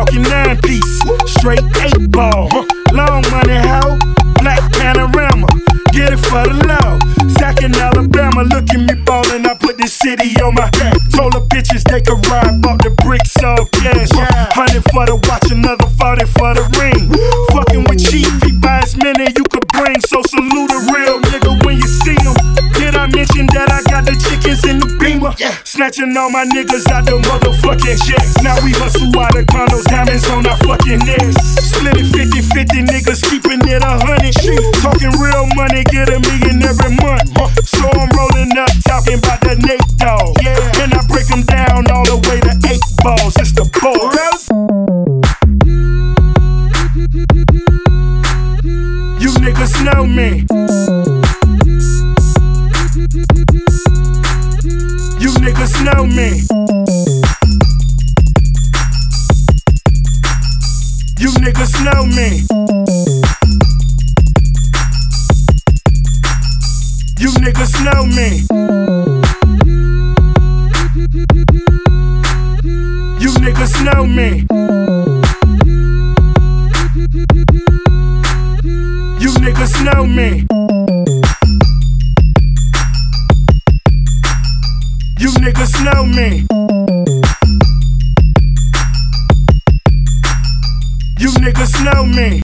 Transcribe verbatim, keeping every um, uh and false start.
talking nine piece, straight eight ball, long money hoe, black panorama, get it for the law. Zach in Alabama, look at me ballin', I put this city on my back. Told the bitches they could ride, bought the bricks all cash. Hundred for the watch, another forty for the ring. Fucking with Chief, he buy as many you could bring. So salute a real nigga when you see him. Did I mention that I got the chickens in the beamer? Snatching all my niggas out the motherfucking checks. Now we hustle out of condos, diamonds on our fucking necks. Split it fifty fifty, niggas keeping it a hundred. Talking real money, get a million every month. So I'm rolling up, talking about the Nate Dogg. Yeah. And I break them down all the way to eight balls. It's the boys. You niggas know me. You niggas know me. You niggas know me. You niggas know me. You niggas know me. You niggas know me. You niggas know me. You niggas know me.